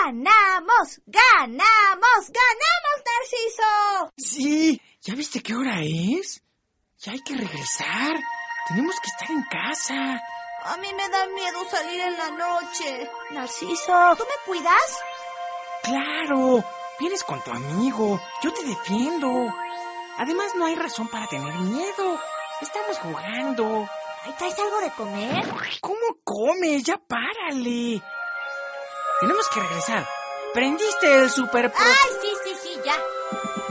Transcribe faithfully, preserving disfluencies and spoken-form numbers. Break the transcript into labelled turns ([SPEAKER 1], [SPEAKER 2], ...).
[SPEAKER 1] ¡Ganamos! ¡Ganamos! ¡Ganamos, Narciso!
[SPEAKER 2] Sí, ¿ya viste qué hora es? Ya hay que regresar. Tenemos que estar en casa.
[SPEAKER 1] A mí me da miedo salir en la noche. Narciso, ¿tú me cuidas?
[SPEAKER 2] Claro, vienes con tu amigo. Yo te defiendo. Además, no hay razón para tener miedo. Estamos jugando.
[SPEAKER 1] ¿Ahí traes algo de comer?
[SPEAKER 2] ¿Cómo comes? Ya párale. Tenemos que regresar. ¿Prendiste el super pro...
[SPEAKER 1] ¡Ay, sí, sí, sí, ya!